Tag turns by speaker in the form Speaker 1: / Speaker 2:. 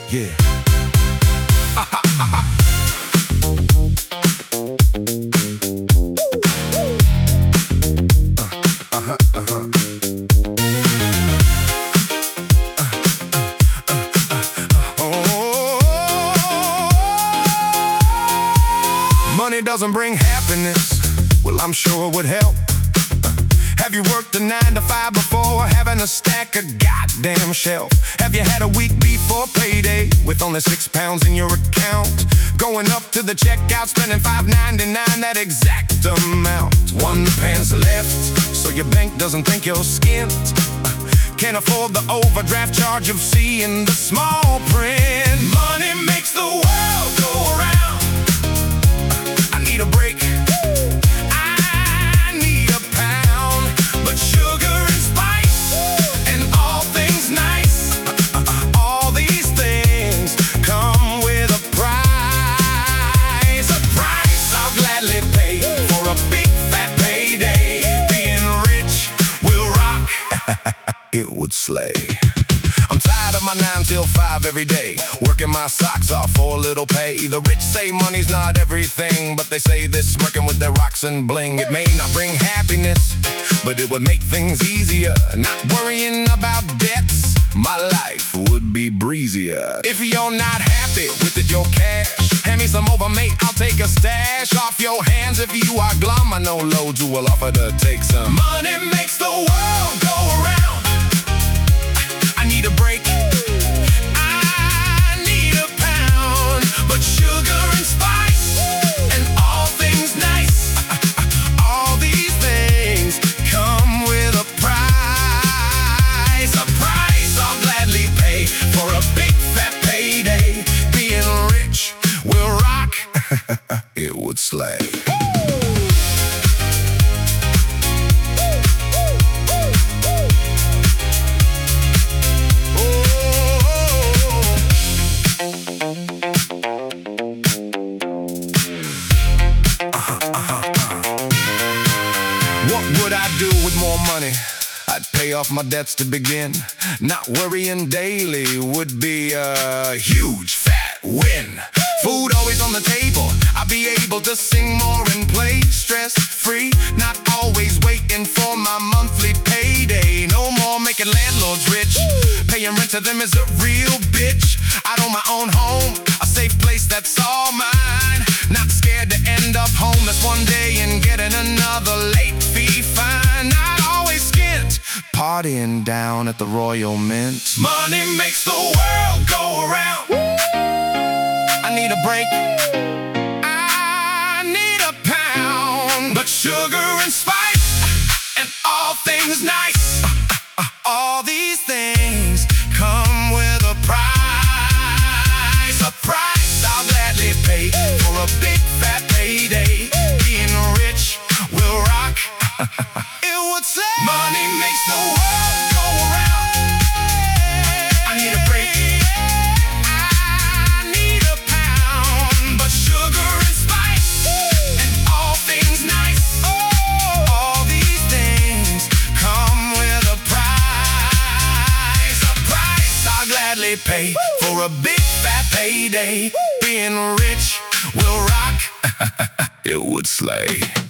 Speaker 1: Yeah. Money doesn't bring happiness. Well, I'm sure it would help. Have you worked a 9 to 5 before, having a stack of goddamn shelf? Have you had a week before payday with only £6 in your account? Going up to the checkout, spending $5.99, that exact amount. £1 left, so your bank doesn't think you're skint. Can't afford the overdraft charge of seeing the small print. Money makes the world go around. I need a break. I need a pound. But sugar and spice and all things nice, all these things come with a price. A price I'll gladly pay for a big fat payday. Being rich will rock. It would slay. I'm tired of my 9 till 5 every day, working my socks off for a little pay. The rich say money's not everything, but they say this smirking with their rocks and bling. It may not bring happiness, but it would make things easier. Not worrying about debts, my life would be breezier. If you're not happy with it, your cash, hand me some over, mate, I'll take a stash off your hands. If you are glum, I know loads who will offer to take some. Money makes the world go around. I need a break. I need a pound. But sugar and spice and all things nice, all these things come with a price. A price I'll gladly pay for a big fat payday. Being rich will rock. It would slay. What would I do with more money? I'd pay off my debts to begin. Not worrying daily would be a huge fat win. Food always on the table, I'll be able to sing more and play stress-free. Not always waiting for my monthly payday. No more making landlords rich. Paying rent to them is a real bitch. I'd own my own home, a safe place that's all mine. Not scared to end up homeless one day and getting another late fee fine. Not always skint, partying down at the Royal Mint. Money makes the world go around. I need a break. I need a pound. But sugar and spice and all things nice, all these things come with a price. A price I'll gladly pay for a big fat payday. Being rich will rock. It would say money makes the world go around. I need a break. I need a pound. But sugar and spice and all things nice, all these things come with a price. A price I'll gladly pay for a big fat payday. Being rich will rock. It would slay.